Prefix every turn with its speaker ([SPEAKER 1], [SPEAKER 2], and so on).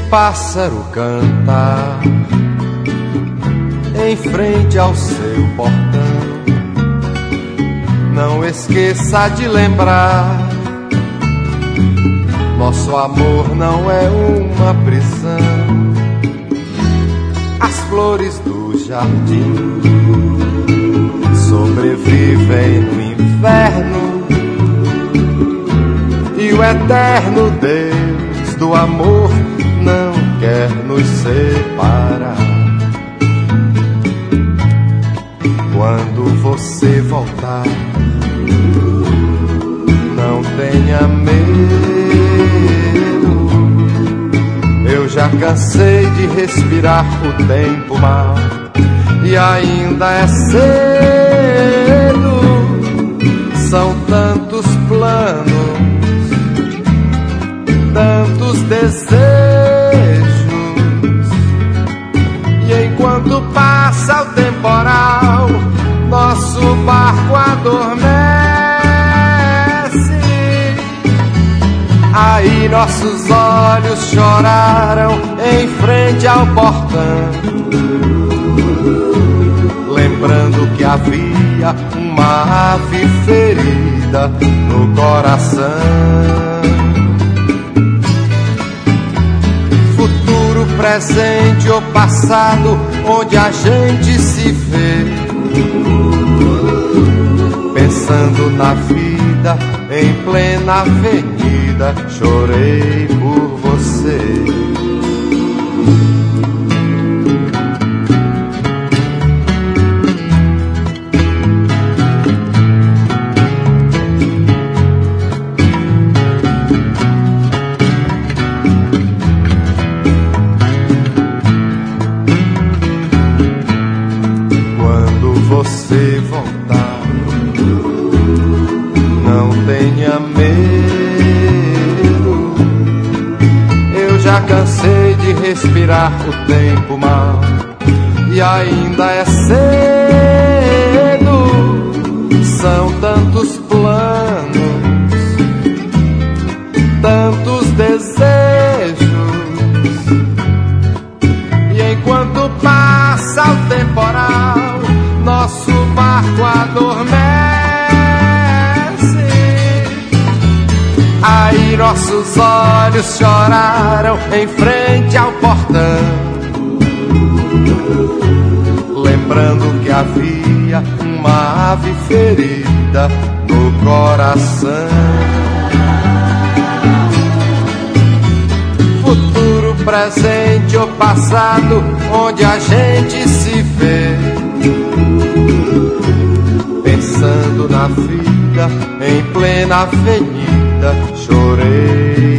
[SPEAKER 1] pássaro cantar em frente ao seu portão. Não esqueça de lembrar, nosso amor não é uma prisão. As flores do jardim sobrevivem no inverno, e o eterno Deus do amor não quer nos separar. Quando você voltar, não tenha medo. Eu já cansei de respirar o tempo mal, e ainda é cedo. São tantos planos, tantos desejos, e enquanto passa o temporal, nosso barco adormece. Aí nossos olhos choraram em frente ao portão, lembrando que havia uma ave ferida no coração. Futuro, presente ou passado, onde a gente se vê, pensando na vida em plena avenida, chorei por você. Você voltar, não tenha medo. Eu já cansei de respirar o tempo mal, e ainda é cedo. São tantos planos, tantos desejos, e enquanto passa o temporal, nosso barco adormece. Aí nossos olhos choraram em frente ao portão, lembrando que havia uma ave ferida no coração. Futuro, presente ou passado, onde a gente se vê, pensando na vida em plena avenida, chorei